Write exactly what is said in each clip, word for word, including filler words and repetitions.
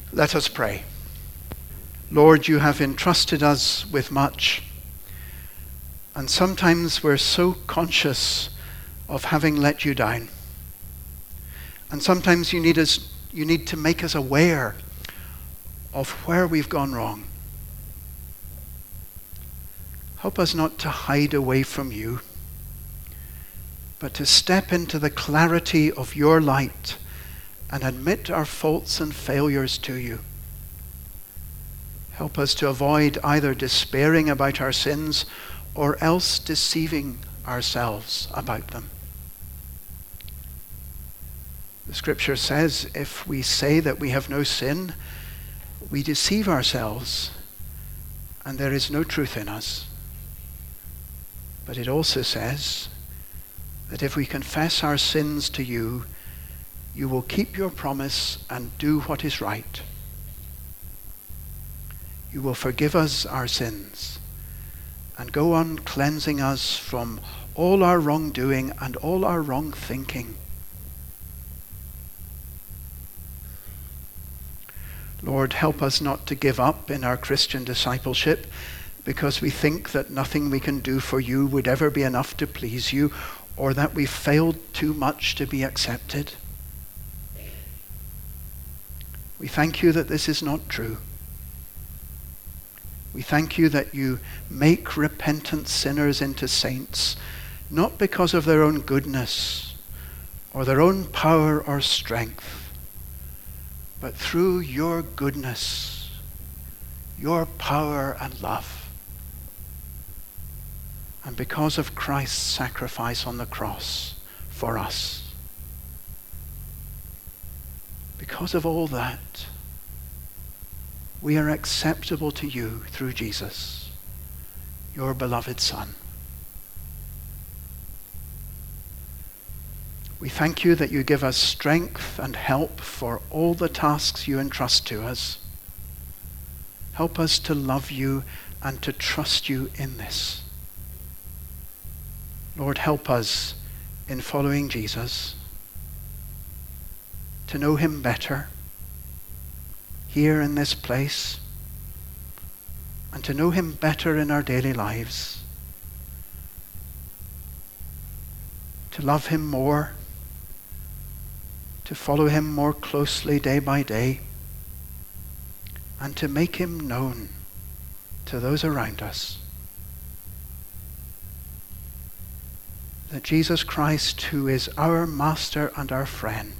Let us pray. Lord, you have entrusted us with much, and sometimes we're so conscious of having let you down. And sometimes you need us, you need to make us aware of where we've gone wrong. Help us not to hide away from you, but to step into the clarity of your light and admit our faults and failures to you. Help us to avoid either despairing about our sins or else deceiving ourselves about them. The scripture says if we say that we have no sin, we deceive ourselves and there is no truth in us. But it also says that if we confess our sins to you, you will keep your promise and do what is right. You will forgive us our sins and go on cleansing us from all our wrongdoing and all our wrong thinking. Lord, help us not to give up in our Christian discipleship because we think that nothing we can do for you would ever be enough to please you, or that we've failed too much to be accepted. We thank you that this is not true. We thank you that you make repentant sinners into saints, not because of their own goodness or their own power or strength, but through your goodness, your power and love. And because of Christ's sacrifice on the cross for us. Because of all that, we are acceptable to you through Jesus, your beloved Son. We thank you that you give us strength and help for all the tasks you entrust to us. Help us to love you and to trust you in this. Lord, help us in following Jesus to know him better here in this place and to know him better in our daily lives, to love him more, to follow him more closely day by day, and to make him known to those around us. That Jesus Christ, who is our master and our friend,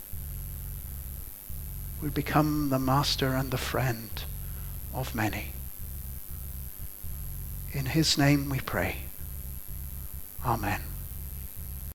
would become the master and the friend of many. In his name we pray. Amen.